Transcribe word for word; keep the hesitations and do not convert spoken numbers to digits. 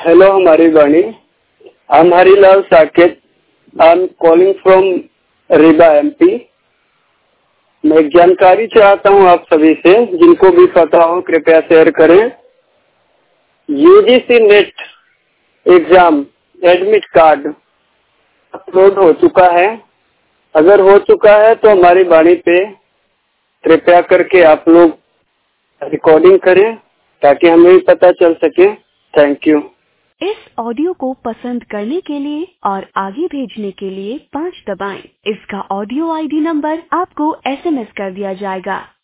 Hello, हमारी वाणी। I'm Harilal Saket. I'm calling from Rewa MP. मैं एक जानकारी चाहता हूँ आप सभी से, जिनको भी पता हो कृपया शेयर करें। UGC NET exam admit card upload हो चुका है। अगर हो चुका है तो हमारी वाणी पे कृपया करके आप लोग रिकॉर्डिंग करें ताकि हमें भी पता चल सके। Thank you. इस ऑडियो को पसंद करने के लिए और आगे भेजने के लिए पाँच दबाएं। इसका ऑडियो आईडी नंबर आपको एसएमएस कर दिया जाएगा।